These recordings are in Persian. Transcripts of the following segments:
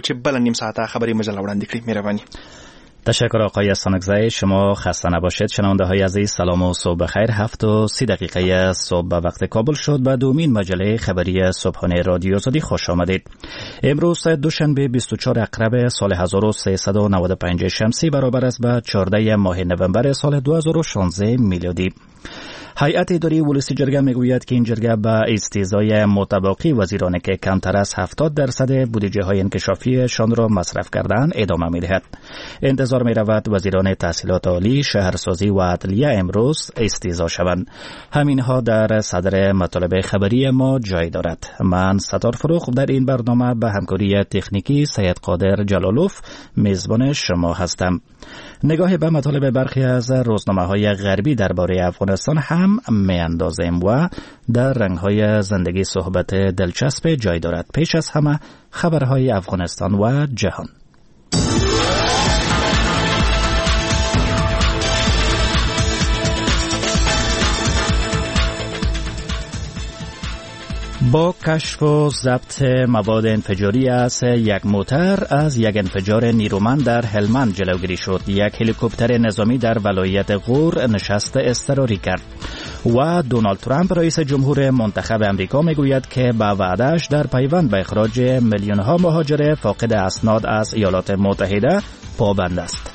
چې بل نیم ساعته خبري مجله وړاندې کړي. مهرباني. تشکر آقای استانکزی. شما خسته نباشید. شنونده های عزیز سلام و صبح بخیر. 7:30 صبح به وقت کابل شد. به دومین مجله خبری صبحانه رادیو آزادی خوش آمدید. امروز دوشنبه 24 اکرب سال 1395 شمسی برابر است با 14 ماه نوامبر سال 2016 میلادی. هیئت اداری ولسی جرگه میگوید که این جرگه به استیضای متباقی وزیرانی که کمتر از 70% بودجه های انکشافیشان را مصرف کردند ادامه میدهد. انتظار میرود وزیران تحصیلات عالی، شهرسازی و عدلیه امروز استیضا شوند. همینها در صدر مطالب خبری ما جای دارد. من ستار فروخ در این برنامه به همکاری تکنیکی سید قادر جلالوف میزبان شما هستم. نگاه به مطالب برخی از روزنامه‌های غربی درباره افغانستان هم میاندازیم و در رنگ‌های زندگی صحبت دلچسب جای دارد. پیش از همه خبرهای افغانستان و جهان. با کشف و ضبط مواد انفجاری از یک موتر از یک انفجار نیرومند در هلمند جلوگیری شد. یک هلیکوپتر نظامی در ولایت غور نشست اضطراری کرد و دونالد ترامپ رئیس جمهور منتخب امریکا میگوید که با وعده‌اش در پیوند به اخراج میلیون‌ها مهاجر فاقد اسناد از ایالات متحده پابند است.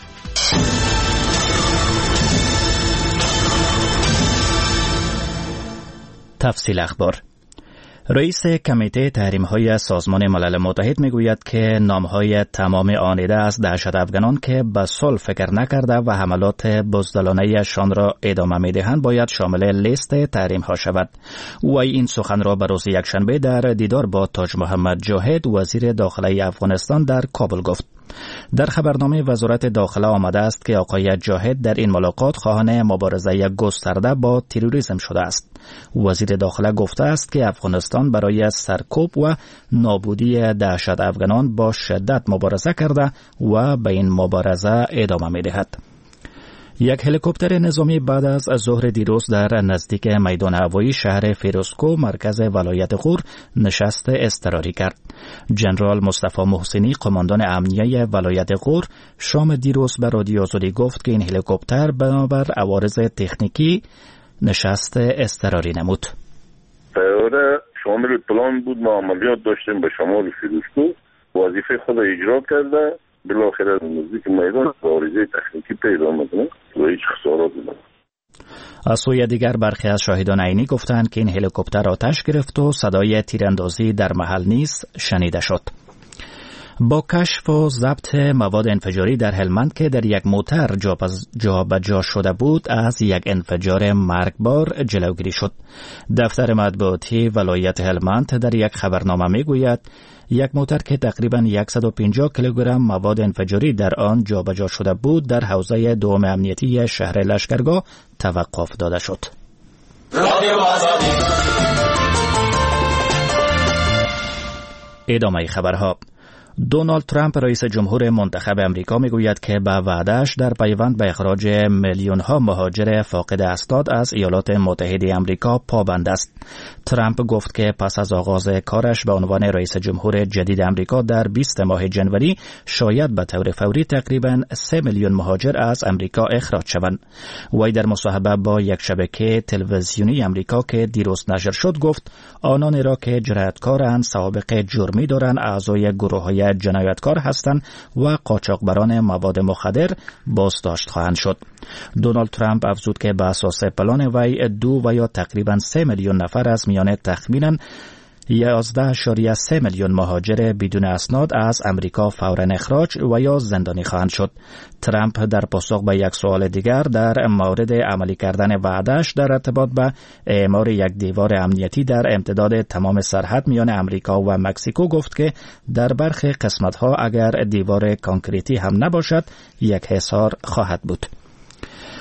تفصیل اخبار. رئیس کمیته تحریم‌های سازمان ملل متحد میگوید که نام‌های تمام آنیده از دهشت افغانان که به صلح فکر نکرده و حملات بزدلانه‌شان را ادامه می‌دهند باید شامل لیست تحریم‌ها شود. او این سخن را به روز یکشنبه در دیدار با تاج محمد جاهد وزیر داخله افغانستان در کابل گفت. در خبرنامه وزارت داخله آمده است که آقای جاهد در این ملاقات خواهان مبارزه گسترده با تروریسم شده است. وزیر داخله گفته است که افغانستان برای سرکوب و نابودی دهشت افغانان با شدت مبارزه کرده و به این مبارزه ادامه می‌دهد. یک هلیکوپتر نظامی بعد از ظهر دیروز در نزدیک میدان هوایی شهر فیروزکو مرکز ولایت غور نشست اضطراری کرد. جنرال مصطفی محسنی قماندان امنیه ولایت غور شام دیروز به رادیو آزادی گفت که این هلیکوپتر بنابر عوارض تکنیکی نشست اضطراری نمود. طیاره شامل پلان بود، ما عملیات داشتیم به شمال فیروزکو، وظیفه خود اجرا کرده، بالاخره نزدیک میدان عارضه تکنیکی پیدا آمد و هیچ خسارات نبود. از سوی دیگر برخی از شاهدان عینی گفتند که این هلیکوپتر آتش گرفت و صدای تیراندازی در محل نیز شنیده شد. با کشف و ضبط مواد انفجاری در هلمند که در یک موتر جابجا شده بود از یک انفجار مرگبار جلوگیری شد. دفتر مطبوعاتی ولایت هلمند در یک خبرنامه میگوید یک موتر که تقریباً 150 کیلوگرم مواد انفجاری در آن جابجا شده بود در حوزه دوم امنیتی شهر لشکرگاه توقف داده شد. ادامه خبرها. دونالد ترامپ رئیس جمهور منتخب امریکا میگوید که به وعده‌اش در پیوند به اخراج میلیون‌ها مهاجر فاقد اسناد از ایالات متحده آمریکا پابند است. ترامپ گفت که پس از آغاز کارش به عنوان رئیس جمهور جدید امریکا در 20 ماه جنوری شاید به طور فوری تقریباً 3 میلیون مهاجر از امریکا اخراج شوند. وی در مصاحبه با یک شبکه تلویزیونی امریکا که دیروز نشر شد گفت آنانی را که جنایتکارند، سابقه جرمی دارند، اعضای گروه‌های جنایتکار هستند و قاچاقبران مواد مخدر بازداشت خواهند شد. دونالد ترامپ افزود که به اساس پلان وی 2 و یا تقریباً 3 میلیون نفر از میان تخمیناً 11.3 میلیون مهاجر بدون اسناد از امریکا فوراً اخراج و یا زندانی خواهند شد. ترامپ در پاسخ به یک سوال دیگر در مورد عملی کردن وعده‌اش در ارتباط به اعمار یک دیوار امنیتی در امتداد تمام سرحد میان امریکا و مکزیکو گفت که در برخی قسمت‌ها اگر دیوار کانکریتی هم نباشد یک حصار خواهد بود.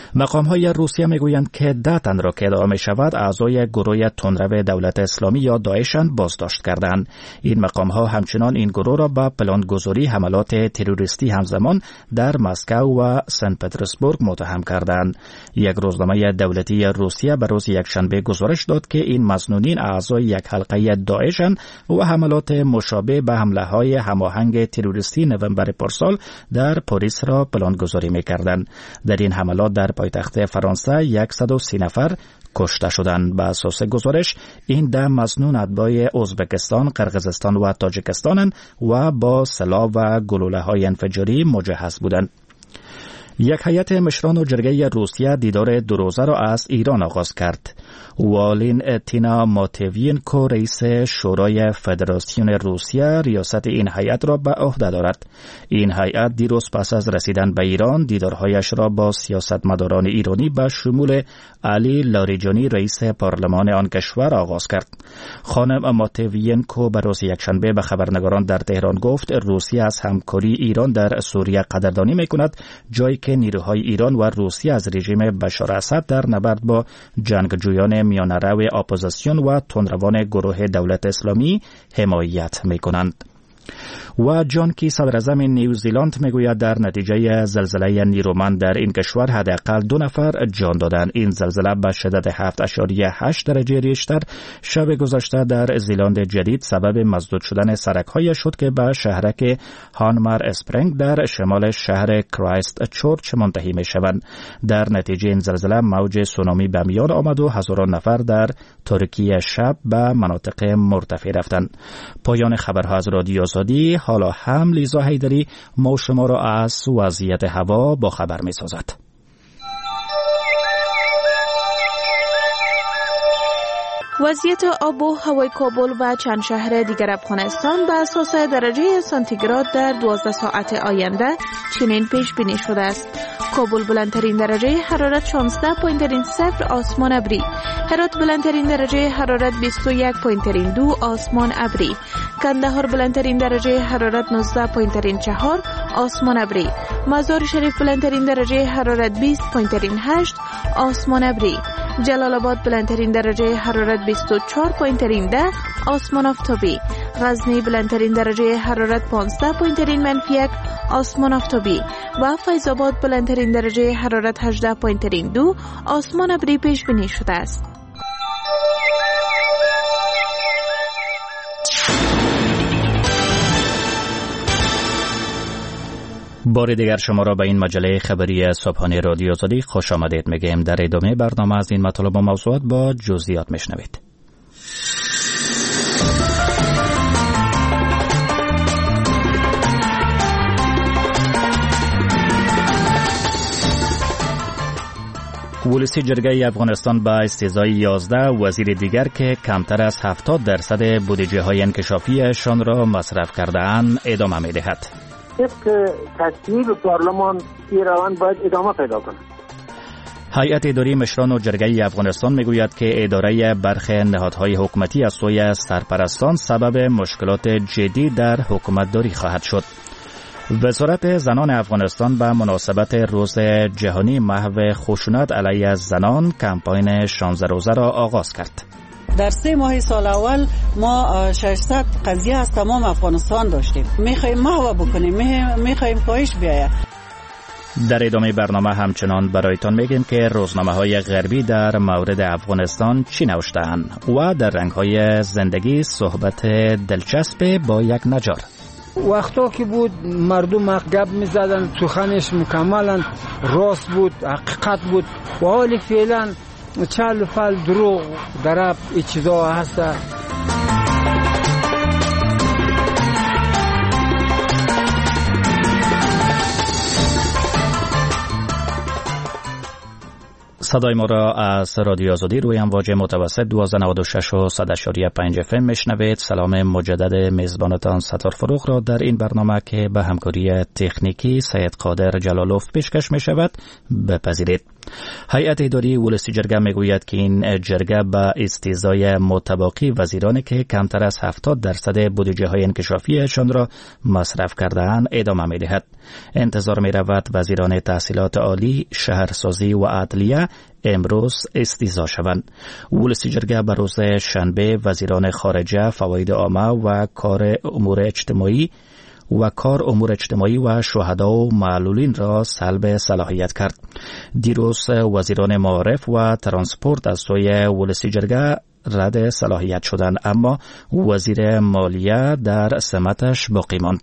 مقام‌های روسیه میگویند که 10 تن را که ادعا می‌شود اعضای گروه تندرو دولت اسلامی یا داعش‌اند بازداشت کردند. این مقام‌ها همچنان این گروه را با پلانگذاری حملات تروریستی همزمان در مسکو و سن پترزبورگ متهم کردند. یک روزنامه دولتی روسیه به روز یکشنبه گزارش داد که این مسنونین اعضای یک حلقه داعش‌اند و حملات مشابه به حمله‌های هماهنگ تروریستی نوامبر پارسال در پاریس را پلانگذاری می‌کردند. در این حملات در پایتخت فرانسه 130 نفر کشته شدند. به اساس گزارش این 10 مسنون اتباع ازبکستان، قرقیزستان و تاجیکستان و با سلاح و گلوله‌های انفجاری مجهز بودند. یک هیئت مشران و جرگه روسیه دیدار 2 روزه را از ایران آغاز کرد. والنتینا ماتوینکو رئیس شورای فدراسیون روسیه ریاست این هیئت را به عهده دارد. این هیئت دیروز پس از رسیدن به ایران دیدارهایش را با سیاستمداران ایرانی به شمول علی لاریجانی رئیس پارلمان آن کشور آغاز کرد. خانم ماتوینکو به روز یکشنبه به خبرنگاران در تهران گفت روسیه از همکاری ایران در سوریه قدردانی می‌کند، جایی که نیروهای ایران و روسیه از رژیم بشار اسد در نبرد با جنگجویان میانرو اپوزیسیون و تندروان گروه دولت اسلامی حمایت می‌کنند. و جان کی صدر اعظم نیوزیلند میگوید در نتیجه زلزله نیرومند در این کشور حداقل 2 نفر جان دادند. این زلزله به شدت 7.8 درجه ریشتر شب گذشته در زیلند جدید سبب مسدود شدن سرک‌های شد که به شهرک هانمر اسپرینگ در شمال شهر کرایست چورچ منتهی می‌شوند. در نتیجه این زلزله موج سونامی به میان آمد و هزاران نفر در ترکیه شب به مناطق مرتفع رفتند. پایان خبرها از رادیو آزادی. حالا هم لیزا حیدری ما شما را از وضعیت هوا با خبر می سازد. وضعیت آب و هوای کابل و چند شهر دیگر افغانستان به اساس درجه سانتیگراد در 12 ساعت آینده چنین پیش بینی شده است. کابل بلندترین درجه حرارت 16.0 آسمان ابری، هرات بلندترین درجه حرارت 21.2 آسمان ابری، کندهار بلندترین درجه حرارت 19.4 آسمان ابری، مزار شریف بلندترین درجه حرارت 20.8 آسمان ابری، جلال آباد بلندترین درجه حرارت 24.10 آسمان آفتابی، غزنی بلندترین درجه حرارت 15.1 آسمان آفتابی و فیض آباد بلندترین درجه حرارت 18.2 آسمان ابری پیش بینی شده است. بار دیگر شما را به این مجله خبری صبحانه رادیو آزادی خوش آمدید میگیم. در ادامه برنامه از این مطالب و موضوعات با جزئیات میشنوید. ولسی جرگه افغانستان به استیضای 11 وزیر دیگر که کمتر از 70% بودجه های انکشافیشان را مصرف کرده اند ادامه می دهد. طبق تصویب پارلمان این روند باید ادامه پیدا کند. هیئت اداری مشران و جرگه افغانستان میگوید که اداره برخی نهادهای حکومتی از سوی سرپرستان سبب مشکلات جدی در حکومتداری خواهد شد. وزارت زنان افغانستان به مناسبت روز جهانی محو خشونت علیه زنان کمپاین 16 روزه را آغاز کرد. در 3 ماه سال اول ما 600 قضیه از تمام افغانستان داشتیم. میخوایم محو بکنیم، میخوایم کاهش بیاید. در ادامه برنامه همچنان برایتان میگیم که روزنامه‌های غربی در مورد افغانستان چی نوشته‌اند و در رنگ‌های زندگی صحبت دلچسب با یک نجار. وقتا که بود مردم گپ می‌زدن، سخنش مکملاً راست بود، حقیقت بود. و حالی فعلا چال فال دروغ درب این چیزا هست. صدای ما را از رادیو آزادی روی امواج متوسط 1296 و 100.5 FM میشنوید. سلام مجدد میزبانتان ستار فروغ را در این برنامه که به همکاری تکنیکی سید قادر جلالوف پیشکش می شود بپذیرید. هیئت اداری ولسی جرگه میگوید که این جرگه به استیضای متباقی وزیرانی که کمتر از 70% بودجه های انکشافیشان را مصرف کرده‌اند ادامه می‌دهد. انتظار می‌رود وزیران تحصیلات عالی، شهرسازی و عدلیه امروز استیضا شوند. ولسی جرگه به روز شنبه وزیران خارجه، فواید عامه و کار امور اجتماعی و شهدا و معلولین را سلب صلاحیت کرد. دیروز وزیران معارف و ترانسپورت از سوی ولسی جرگه رد صلاحیت شدند، اما وزیر مالیه در سمتش باقی ماند.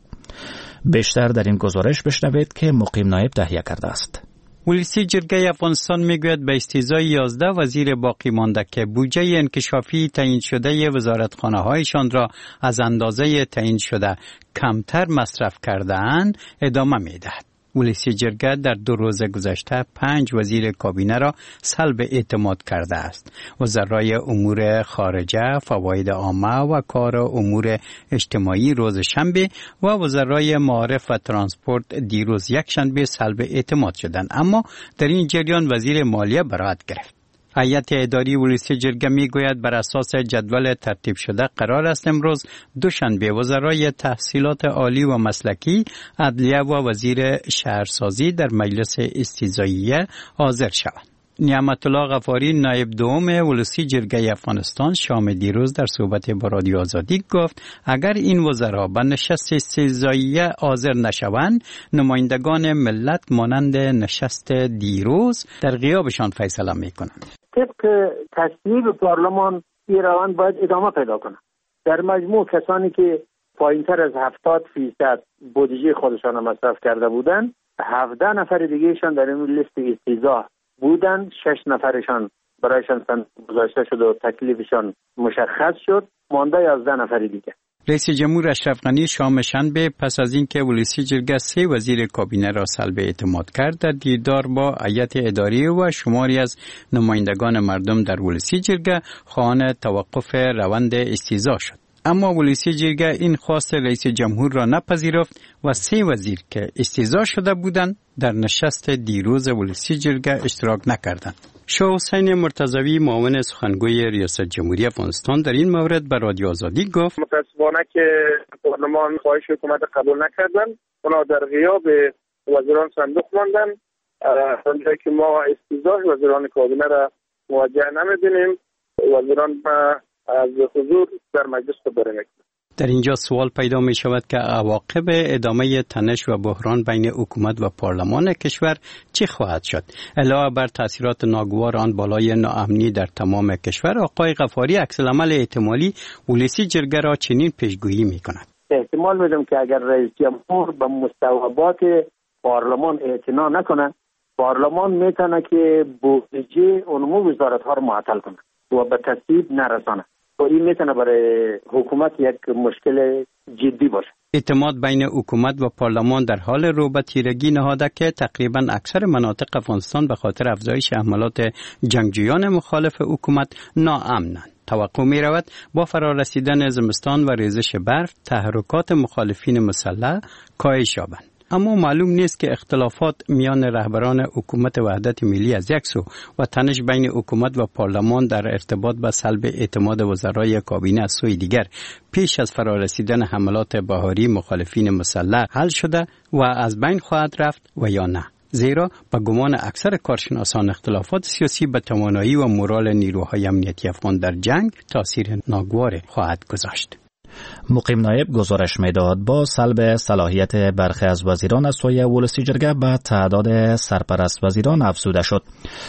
بیشتر در این گزارش بشنوید که مقیم نایب تهیه کرده است. ولسی جرگه افغانستان میگوید به استیضای 11 وزیر باقی مانده که بودجه انکشافی تعیین شده وزارتخانه‌هایشان را از اندازه تعیین شده کمتر مصرف کرده‌اند ادامه می‌دهد. ولسی جرگه در 2 روز گذشته 5 وزیر کابینه را سلب اعتماد کرده است. وزرای امور خارجه، فواید عامه و کار امور اجتماعی روز شنبه و وزرای معارف و ترانسپورت دیروز یک شنبه سلب اعتماد شدند، اما در این جریان وزیر مالیه برائت گرفت. هیئت اداری ولسی جرگه میگوید بر اساس جدول ترتیب شده قرار است امروز دوشنبه وزرای تحصیلات عالی و مسلکی، عدلیه و وزیر شهرسازی در مجلس استیضاییه حاضر شوند. نعمت الله غفاری نایب دوم ولسی جرگه افغانستان شام دیروز در صحبت با رادیو آزادی گفت اگر این وزرا به نشست استیضاییه حاضر نشوند نمایندگان ملت مانند نشست دیروز در غیابشان فیصله میکنند. طبق تصویب پارلمان این روند باید ادامه پیدا کنه. در مجموع کسانی که پایینتر از 70% بودجه خودشان مصرف کرده بودند 17 نفر دیگهشان در این لیست استیضاح بودند. 6 نفرشان برایشان گذاشته شد و تکلیفشان مشخص شد، مانده 11 نفر دیگه. رئیس جمهور اشرف غنی شام شنبه پس از اینکه ولسی جرگه 3 وزیر کابینه را سلب اعتماد کرد در دیدار با هیئت اداری و شماری از نمایندگان مردم در ولسی جرگه خواهان توقف روند استیضاح شد. اما ولسی جرگه این خواست رئیس جمهور را نپذیرفت و 3 وزیر که استیضاح شده بودند در نشست دیروز ولسی جرگه اشتراک نکردند. شاه حسین مرتضوی معاون سخنگوی ریاست جمهوری افغانستان در این مورد به رادیو آزادی گفت متاسفانه که پارلمان خواهش حکومت قبول نکردن، اونا در غیاب وزیران صندوق ماندن. اونجایی که ما استیضاح وزیران کابینه را موجه نمی‌بینیم، وزیران از حضور در مجلس خبر نکردند. در اینجا سوال پیدا می شود که عواقب ادامه تنش و بحران بین حکومت و پارلمان کشور چه خواهد شد؟ علاوه بر تاثیرات ناگوار آن بالای ناامنی در تمام کشور، آقای غفاری عکس‌العمل احتمالی ولسی جرگه را چنین پیشگویی می کند. احتمال میدم که اگر رئیس جمهور به مستویات پارلمان اعتنا نکنه، پارلمان میتونه که بودجه عمومی وزارت‌ها را معطل کنه و به تصویب نرسانه. و این میتونه برای حکومت یک مشکل جدی باشه. اعتماد بین حکومت و پارلمان در حال رو به تیرگی نهاده که تقریبا اکثر مناطق افغانستان به خاطر افزایش حملات جنگجویان مخالف حکومت ناامنند. توقع می رود با فرارسیدن زمستان و ریزش برف تحرکات مخالفین مسلح کاهش یابند. اما معلوم نیست که اختلافات میان رهبران حکومت وحدت ملی از یک سو و تنش بین حکومت و پارلمان در ارتباط با سلب اعتماد وزرای کابینه از سوی دیگر پیش از فرارسیدن حملات بهاری مخالفین مسلح حل شده و از بین خواهد رفت و یا نه. زیرا به گمان اکثر کارشناسان اختلافات سیاسی به توانایی و مورال نیروهای امنیتی افغان در جنگ تاثیر ناگوار خواهد گذاشت. مقیم نایب گزارش میداد با سلب صلاحیت برخی از وزیران از سوی ولسی جرگه به تعداد سرپرست وزیران افزوده شد.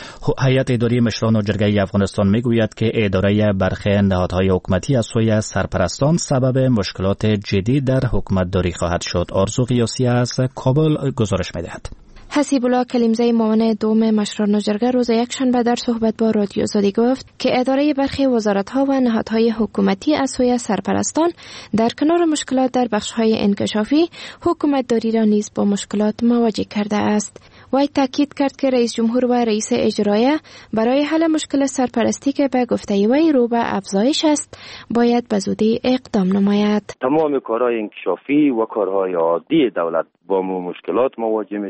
هیئت اداری مشران و جرگه افغانستان میگوید که اداره برخی نهادهای حکومتی از سوی سرپرستان سبب مشکلات جدی در حکومت داری خواهد شد. آرزو قیاسی از کابل گزارش میدهد. حسیب الله کلیمزی معاون دوم مشران جرگه روز یکشنبه در صحبت با رادیو آزادی گفت که اداره برخی وزارت‌ها و نهادهای حکومتی از سوی سرپرستان در کنار مشکلات در بخش‌های انکشافی حکومتداری را نیز با مشکلات مواجه کرده است. وی تاکید کرد که رئیس جمهور و رئیس اجرایه برای حل مشکل سرپرستی که به گفته وی رو به افزایش است باید به زودی اقدام نماید. تمام کارهای انکشافی و کارهای عادی دولت با مشکلات مواجه میشه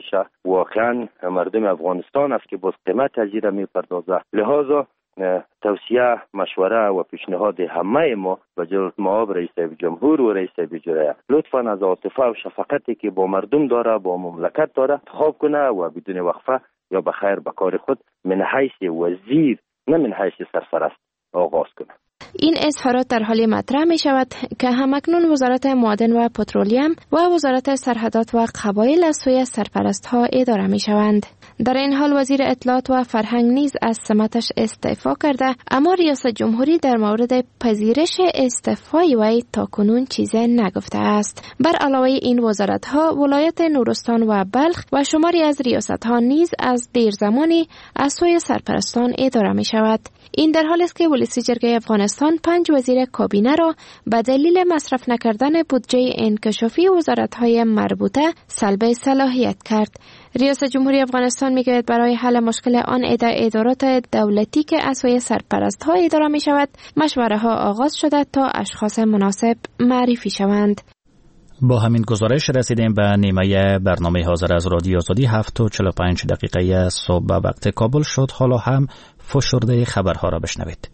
واقعا مردم افغانستان است که باز قیمت از این میپردازه. لذا توصیه، مشوره و پیشنهاد همه ما و جلالت مآب رئیس جمهور و رئیس وزرا لطفاً از عاطفه و شفقتی که با مردم داره، با مملکت داره انتخاب کنه و بدون وقفه یا بخیر به کار خود من حیث وزیر نه من حیث سرپرست آغاز کنه. این اظهارات در حالی مطرح می شود که همکنون وزارت معادن و پترولیم و وزارت سرحدات و قبایل از سوی سرپرست ها اداره می شوند. در این حال وزیر اطلاعات و فرهنگ نیز از سمتش استعفا کرده، اما ریاست جمهوری در مورد پذیرش استعفای وی تاکنون چیزی نگفته است. بر علاوه این وزارت ها ولایت نورستان و بلخ و شماری از ریاست ها نیز از دیر زمانی از سوی سرپرستان اداره می شود. این در حالی است که ولسی جرگه افغانستان 5 وزیر کابینه را به دلیل مصرف نکردن بودجه انکشافی وزارت‌های مربوطه سلب صلاحیت کرد. ریاست جمهوری افغانستان میگوید برای حل مشکل آن ادارات دولتی که از سوی سرپرست‌ها اداره می شود، مشوره ها آغاز شده تا اشخاص مناسب معرفی شوند. با همین گزارش رسیدیم به نیمه برنامه حاضر از رادیو آزادی. 7:45 صبح به وقت کابل شد. حالا هم فشرده خبرها را بشنوید.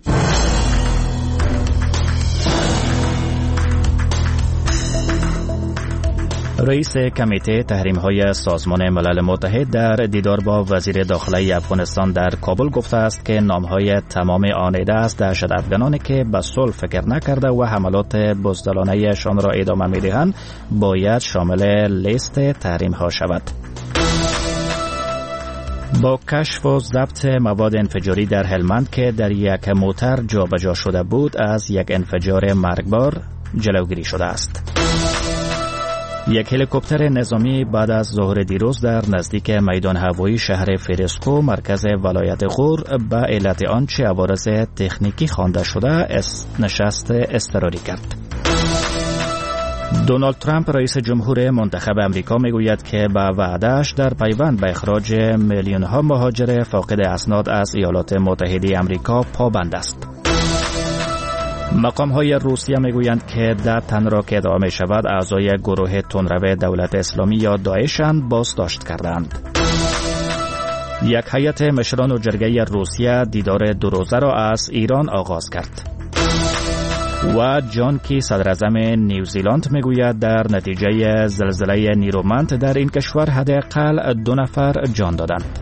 رئیس کمیته تحریم‌های سازمان ملل متحد در دیدار با وزیر داخلی افغانستان در کابل گفته است که نام‌های تمام آنیده از دهشت افغانانی که به صلح فکر نکرده و حملات بزدلانه‌شان را ادامه می‌دهند باید شامل لیست تحریم‌ها شود. با کشف و ضبط مواد انفجاری در هلمند که در یک موتر جابجا شده بود از یک انفجار مرگبار جلوگیری شده است. یک هلیکوپتر نظامی بعد از ظهر دیروز در نزدیک میدان هوایی شهر فرسکو مرکز ولایت غور به علت آنچه عوارض تکنیکی خوانده شده نشست اضطراری کرد. دونالد ترامپ رئیس جمهور منتخب امریکا میگوید که به وعده‌اش در پیوند به اخراج میلیون‌ها مهاجر فاقد اسناد از ایالات متحده امریکا پابند است. مقام‌های روسیه میگویند که 10 تن را که ادعا می‌شود اعضای گروه تندرو دولت اسلامی یا داعش‌اند بازداشت کردند. یک هیئت مشران و جرگه روسیه دیدار 2 روزه را از ایران آغاز کرد. و جان کی صدر اعظم نیوزیلند میگوید در نتیجه زلزله نیرومند در این کشور حداقل 2 نفر جان دادند.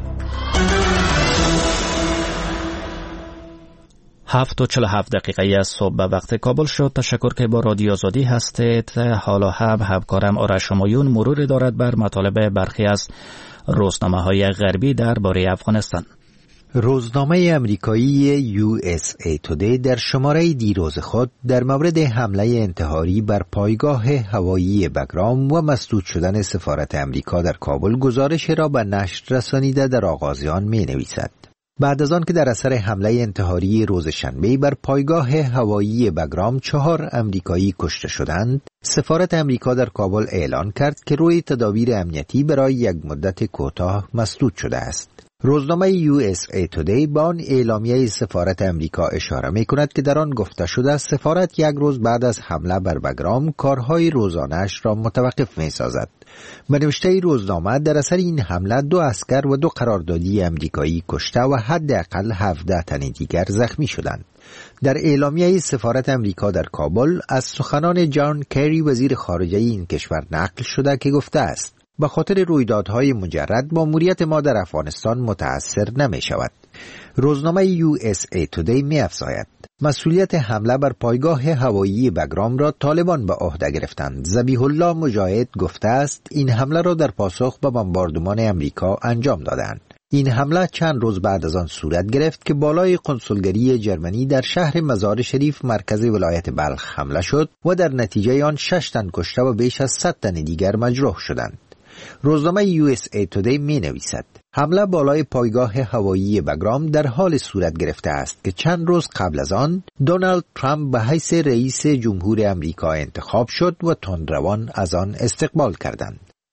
7:47 صبح به وقت کابل شد. تشکر که با رادیو آزادی هستید. حالا هم همکارم آرش همایون مرور دارد بر مطالب برخی از روزنامه‌های غربی درباره افغانستان. روزنامه امریکایی USA Today در شماره دیروز خود در مورد حمله انتحاری بر پایگاه هوایی بگرام و مسدود شدن سفارت امریکا در کابل گزارش را به نشر رسانیده در آغاز آن می‌نویسد: بعد از آن که در اثر حمله انتحاری روز شنبه بر پایگاه هوایی بگرام 4 امریکایی کشته شدند، سفارت امریکا در کابل اعلان کرد که روی تدابیر امنیتی برای یک مدت کوتاه مسدود شده است. روزنامه USA Today به آن اعلامیه سفارت امریکا اشاره می کند که در آن گفته شده است سفارت 1 روز بعد از حمله بر بگرام کارهای روزانه‌اش را متوقف می سازد. به نوشته روزنامه در اثر این حمله 2 عسکر و 2 قراردادی امریکایی کشته و حداقل 17 تن دیگر زخمی شدند. در اعلامیه سفارت امریکا در کابل از سخنان جان کری وزیر خارجه این کشور نقل شده که گفته است: به خاطر رویدادهای مجرد ماموریت ما در افغانستان متأثر نمی شود. روزنامه USA Today می افزاید: مسئولیت حمله بر پایگاه هوایی بگرام را طالبان به عهده گرفتند. ذبیح الله مجاهد گفته است این حمله را در پاسخ به بمباردمان امریکا انجام دادند. این حمله چند روز بعد از آن صورت گرفت که بالای قنصلگری جرمنی در شهر مزار شریف مرکز ولایت بلخ حمله شد و در نتیجه آن 6 تن کشته و بیش از 100 تن دیگر مجروح شدند. روزنامه USA Today می نویسد: حمله بالای پایگاه هوایی بگرام در حال صورت گرفته است که چند روز قبل از آن دونالد ترامپ به حیث رئیس جمهور امریکا انتخاب شد و تندروان از آن استقبال کردند.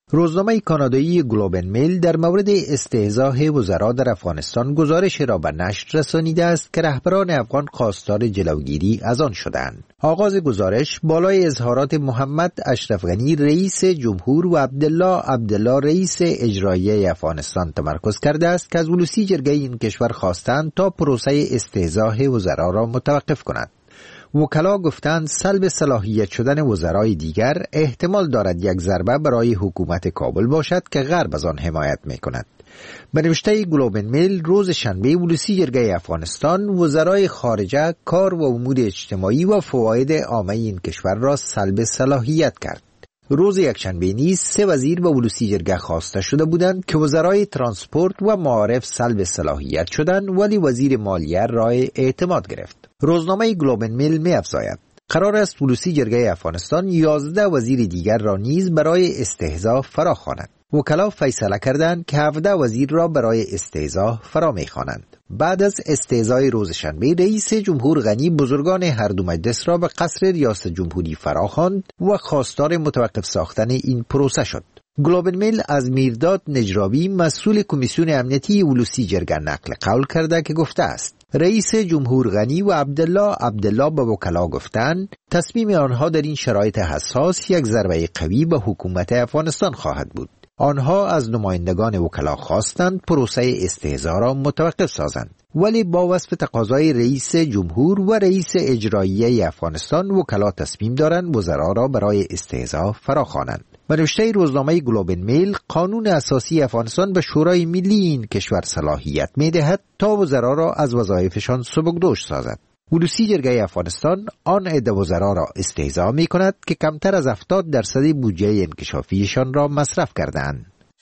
روزنامه کانادایی گلوب میل در مورد استهزاء وزرا در افغانستان گزارش را به نشر رسانیده است که رهبران افغان خواستار جلوگیری از آن شدند. آغاز گزارش بالای اظهارات محمد اشرف غنی رئیس جمهور و عبدالله رئیس اجرایی افغانستان تمرکز کرده است که از ولوسی جرگه این کشور خواستند تا پروسه استهزاء وزرا را متوقف کند. وکلا گفتند سلب صلاحیت شدن وزرای دیگر احتمال دارد یک ضربه برای حکومت کابل باشد که غرب از آن حمایت می‌کند. به نوشته گلوب میل روز شنبه ولوسی جرگه افغانستان وزرای خارجه، کار و امور اجتماعی و فواید عامه این کشور را سلب صلاحیت کرد. روز یکشنبه نیز 3 وزیر به ولوسی جرگه خواسته شده بودند که وزرای ترانسپورت و معارف سلب صلاحیت شدند، ولی وزیر مالیه رای اعتماد گرفت. روزنامه گلوب میل می‌افزاید قرار است ولوسی جرگه افغانستان 11 وزیر دیگر را نیز برای استهزاء فراخواند. وکلا فیصله کردند که 17 وزیر را برای استهزاء فرا می‌خوانند. بعد از استهزای روز شنبه رئیس جمهور غنی بزرگان هر دو مجلس را به قصر ریاست جمهوری فراخواند و خواستار متوقف ساختن این پروسه شد. گلوب میل از میرداد نجرابی مسئول کمیسیون امنیتی ولوسی جرگه نقل قول کرده که گفته است رئیس جمهور غنی و عبدالله به وکلا گفتند تصمیم آنها در این شرایط حساس یک ضربه قوی به حکومت افغانستان خواهد بود. آنها از نمایندگان وکلا خواستند پروسه استهزاء را متوقف سازند، ولی با وصف تقاضای رئیس جمهور و رئیس اجرایی افغانستان وکلا تصمیم دارند وزرا را برای استهزاء فراخوانند. به نوشته روزنامه گلوب میل قانون اساسی افغانستان به شورای ملی این کشور صلاحیت می‌دهد تا وزرا را از وظایفشان سبکدوش سازد. ولوسی جرگه افغانستان آن عده وزرا را استهزاء می‌کند که کمتر از 70% بودجه انکشافیشان را مصرف کردند.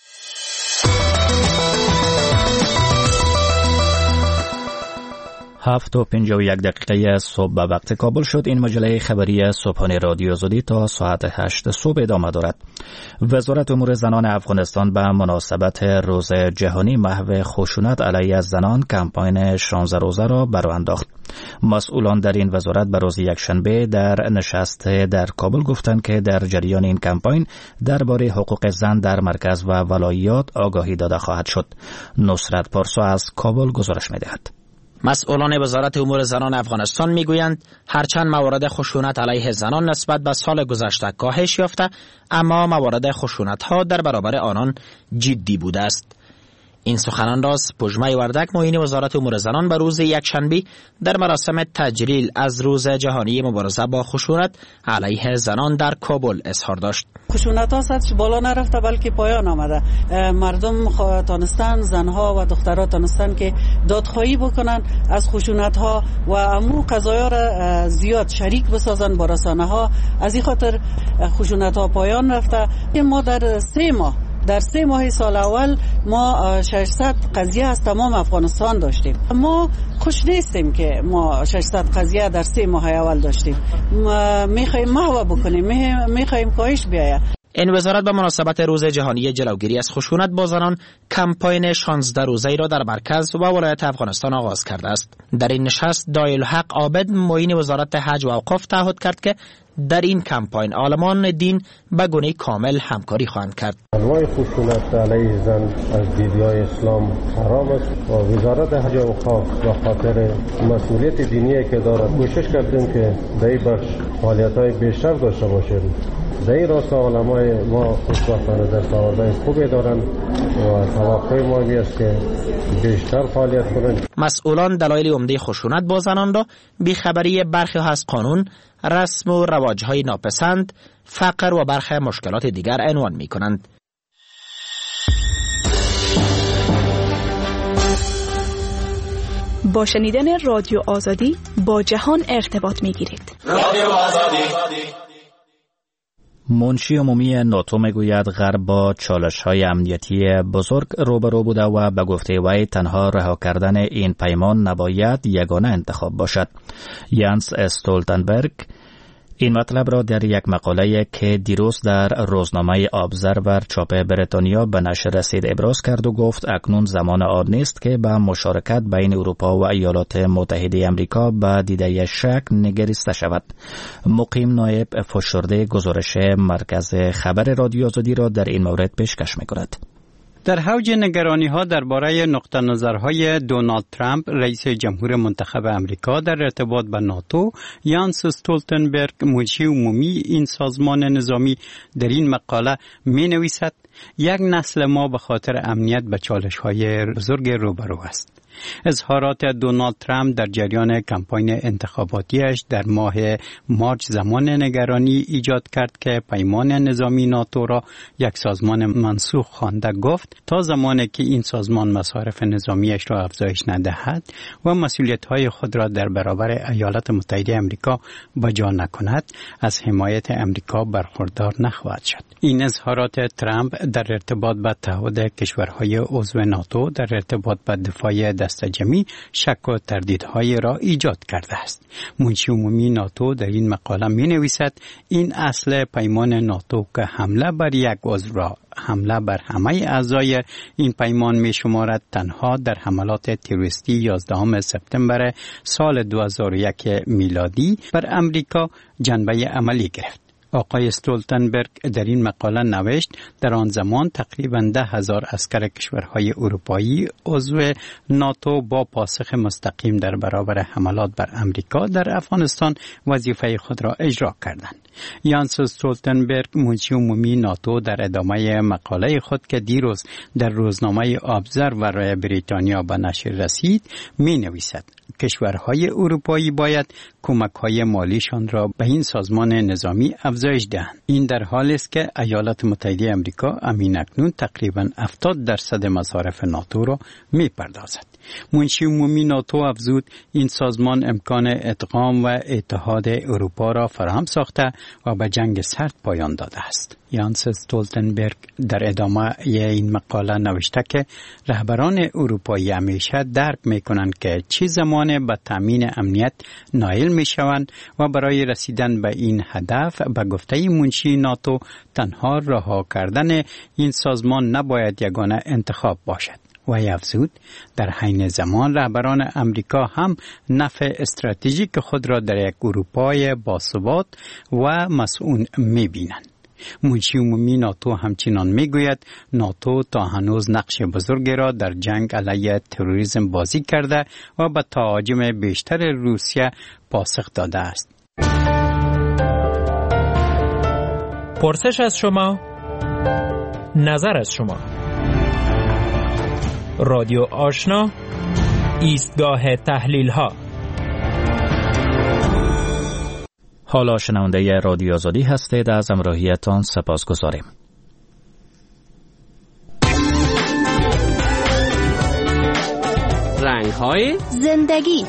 7:51 صبح به وقت کابل شد. این مجله خبری صبحانه رادیو زودی تا ساعت 8 صبح ادامه دارد. وزارت امور زنان افغانستان به مناسبت روز جهانی محو خشونت علیه زنان کمپاین 16 روزه را برآورد انداخت. مسئولان در این وزارت به روز یکشنبه در نشست در کابل گفتند که در جریان این کمپاین درباره حقوق زن در مرکز و ولایات آگاهی داده خواهد شد. نصرت پارسا از کابل گزارش می‌دهد. مسئولان وزارت امور زنان افغانستان میگویند هرچند موارد خشونت علیه زنان نسبت به سال گذشته کاهش یافته، اما موارد خشونت ها در برابر آنان جدی بوده است. این سخنان را پژمه وردک معین وزارت امور زنان به روز یکشنبه در مراسم تجلیل از روز جهانی مبارزه با خشونت علیه زنان در کابل اظهار داشت. خشونت ها سطحش بالا نرفته بلکه پایان آمده. مردم تانستن، زنها و دخترها تانستن که دادخواهی بکنن از خشونت ها و امو قضایا را زیاد شریک بسازن با رسانه ها. از این خاطر خشونت ها پایان رفته. ما در 3 ماه سال اول ما 600 قضیه از تمام افغانستان داشتیم. ما خوش نیستیم که ما 600 قضیه در 3 ماه اول داشتیم. میخوایم محو بکنیم، میخوایم کاهش بیاید. این وزارت به مناسبت روز جهانی جلوگیری از خشونت با زنان کمپاین 16 روزه‌ای را در مرکز و ولایت افغانستان آغاز کرده است. در این نشست دایل حق عابد معین وزارت حج و اوقاف تعهد کرد که در این کمپاین عالمان دین به گونه کامل همکاری خواهند کرد. انواع خشونت علیه زن از دیدگاه اسلام حرام است و وزارت حج و اوقاف به خاطر مسئولیت دینی که دارد کوشش کردیم که در این بخش فعالیت‌های بیشتر داشته باشیم. در این راستا علمای ما خوشبختانه در سوارده خوبی دارند و توقع ما است که بیشتر فعالیت کنند. مسئولان دلایل عمده خشونت با زنان را بیخبری برخی از قانون، رسم و رواج‌های ناپسند، فقر و برخی مشکلات دیگر عنوان می‌کنند. با شنیدن رادیو آزادی با جهان ارتباط می‌گیرید. رادیو آزادی. منشی عمومی ناتو میگوید غرب با چالش‌های امنیتی بزرگ روبرو بوده و به گفته وی تنها رها کردن این پیمان نباید یگانه انتخاب باشد. یانس استولتنبرگ این مطلب را در یک مقاله که دیروز در روزنامه ابزرور چاپ بریتانیا به نشر رسید ابراز کرد و گفت اکنون زمان آن نیست که به مشارکت بین اروپا و ایالات متحده آمریکا به دیده شک نگریسته شود. مقیم نایب فشرده گزارش مرکز خبر رادیو آزادی را در این مورد پیشکش می‌کند. در حوج نگرانی‌ها درباره نقطه نظرهای دونالد ترامپ رئیس جمهور منتخب امریکا در ارتباط با ناتو، یانس استولتنبرگ مجری عمومی این سازمان نظامی در این مقاله می‌نویسد: یک نسل ما به خاطر امنیت به چالش‌های بزرگ روبرو است. اظهارات دونالد ترامپ در جریان کمپاین انتخاباتیش در ماه مارچ زمان نگرانی ایجاد کرد که پیمان نظامی ناتو را یک سازمان منسوخ خوانده. گفت تا زمانی که این سازمان مصارف نظامیش را افزایش ندهد و مسئولیت‌های خود را در برابر ایالات متحده آمریکا بجا نکند، از حمایت آمریکا برخوردار نخواهد شد. این اظهارات ترامپ در ارتباط با تعهد کشورهای عضو ناتو در ارتباط با دفاع دست جمعی شک و تردیدهای را ایجاد کرده است. منشی عمومی ناتو در این مقاله می نویسد: این اصل پیمان ناتو که حمله بر یک عضو را حمله بر همه اعضای این پیمان می شمارد، تنها در حملات تروریستی 11 سپتامبر سال 2001 میلادی بر امریکا جنبه عملی گرفت. آقای استولتنبرگ در این مقاله نوشت: در آن زمان تقریباً 10,000 عسکر کشورهای اروپایی عضو ناتو با پاسخ مستقیم در برابر حملات بر امریکا در افغانستان وظیفه خود را اجرا کردند. یانس استولتنبرگ منشی عمومی ناتو در ادامه مقاله خود که دیروز در روزنامه ابزرور بریتانیا به نشر رسید می نویسد: کشورهای اروپایی باید کمک‌های مالیشان را به این سازمان نظامی افزایش دهند. این در حالی است که ایالات متحده آمریکا اکنون تقریباً 70% مصارف ناتو را می‌پردازد. منشی عمومی ناتو افزود: این سازمان امکان ادغام و اتحاد اروپا را فراهم ساخته و به جنگ سرد پایان داده است. یانس استولتنبرگ در ادامه این مقاله نوشته که رهبران اروپایی همیشه درک می‌کنند که چه زمان به تامین امنیت نائل می‌شوند و برای رسیدن به این هدف به گفته منشی ناتو تنها رها کردن این سازمان نباید یگانه انتخاب باشد. و افزود: در حین زمان رهبران امریکا هم نفع استراتژیک خود را در یک اروپای باثبات و مسئول می‌بینند. منشی عمومی ناتو همچنان میگوید ناتو تا هنوز نقش بزرگی را در جنگ علیه تروریسم بازی کرده و به تهاجم بیشتر روسیه پاسخ داده است. پرسش از شما، نظر از شما. رادیو آشنا، ایستگاه تحلیل ها. حالا شنونده رادیو آزادی هستید. از همراهیتان سپاسگزاریم. رنگ‌های زندگی.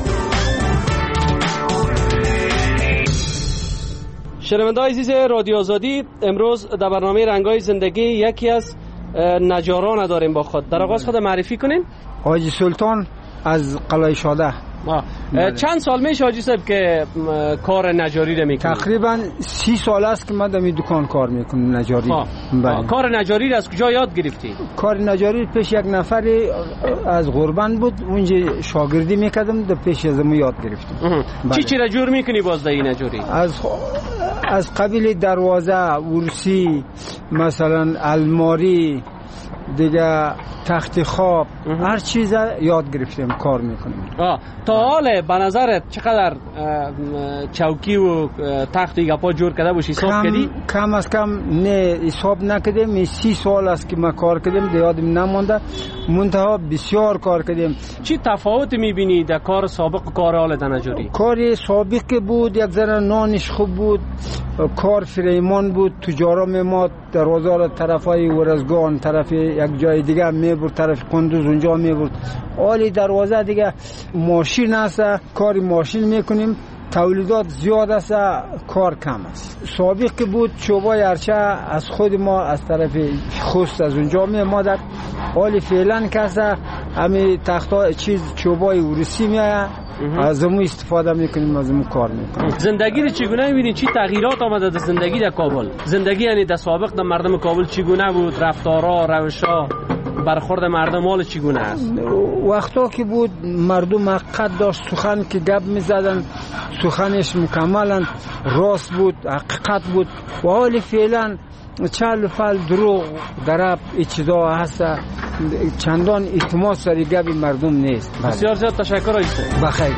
شنونده‌های عزیز رادیو آزادی، امروز در برنامه رنگ‌های زندگی یکی از نجاران داریم با خود. در آغاز خود معرفی کنین. حاجی سلطان از قلعه شاده. چند سال میشه حاجی صاحب که کار نجاری رو میکنید؟ تقریبا 30 سال است که من در این دکان کار میکنم نجاری. کار نجاری رو از کجا یاد گرفتی؟ کار نجاری پیش یک نفری از غربن بود، اونجا شاگردی میکردم، در پیش از ما یاد گرفتم. چی را جور میکنی باز در این نجاری؟ از قبیل دروازه، ورسی، مثلا الماری، دیگه تخت خواب، هر چیز یاد گرفتیم، کار میکنیم. تا حال به نظرت چقدر چوکی و تخت و گپا جور کرده باشی؟ حساب کردی؟ کم از کم نه حساب نکردیم. 30 سال است که ما کار کردیم، یادم نمونده، منتها بسیار کار کردیم. چی تفاوت میبینی در کار سابق و کار حال نجاری؟ کار سابق بود یک ذره نانش خوب بود، کار فریمان بود، تجارا میماد دروازه طرفای ورزگان، طرف یک جای دیگه میبرد، طرف قندوز اونجا میبرد. حالی دروازه دیگه ماشین است، کار ماشین میکنیم، تولیدات زیاد است، کار کم است. سابق که بود چوبای ارچه از خود ما از طرف خوست از اونجا میمادد. حالی فعلا که است همین تختا چیز چوبای ورسی میآید، از اون استفاده میکنیم، از اون کار میکنیم. زندگی رو چگونه میبینید؟ چی تغییرات آمده در زندگی در کابل؟ زندگی یعنی در سابق در مردم کابل چگونه بود؟ رفتارها، روشها، برخورد مردم حال چگونه است؟ وقتا که بود مردم حقیقت داشت، سخن که گپ میزدن سخنش مکملا راست بود، حقیقت بود. و حال فعلا چال فال دروغ درب چیزا هست، چندان اعتماد سر گپ مردم نیست. بسیار زیاد تشکر آیسته. بخیر.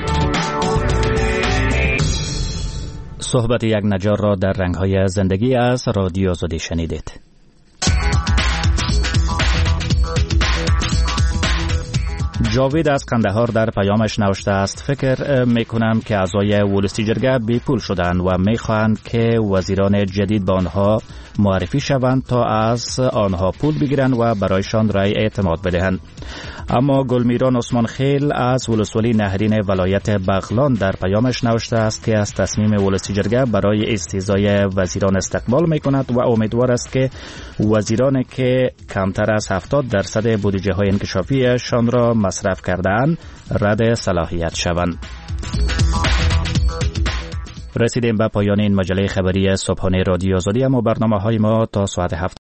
صحبت یک نجار را در رنگ‌های زندگی از رادیو آزادی شنیدید. جاوید از قندهار در پیامش نوشته است: فکر میکنم که اعضای ولسی جرگه بیپول شدند و میخواهند که وزیران جدید به آنها معرفی شوند تا از آنها پول بگیرند و برایشان رای اعتماد بدهند. اما گلمیران عثمان خیل از ولسوالی نهرین ولایت بغلان در پیامش نوشته است که از تصمیم ولسی جرگه برای استیضای وزیران استقبال میکند و امیدوار است که وزیرانی که کمتر از 70% بودجه های انکشافیشان را مصرف کردند رد صلاحیت شوند. رسیدیم به پایان این مجله خبری صبحانه رادیو آزادی، اما برنامه های ما تا ساعت 7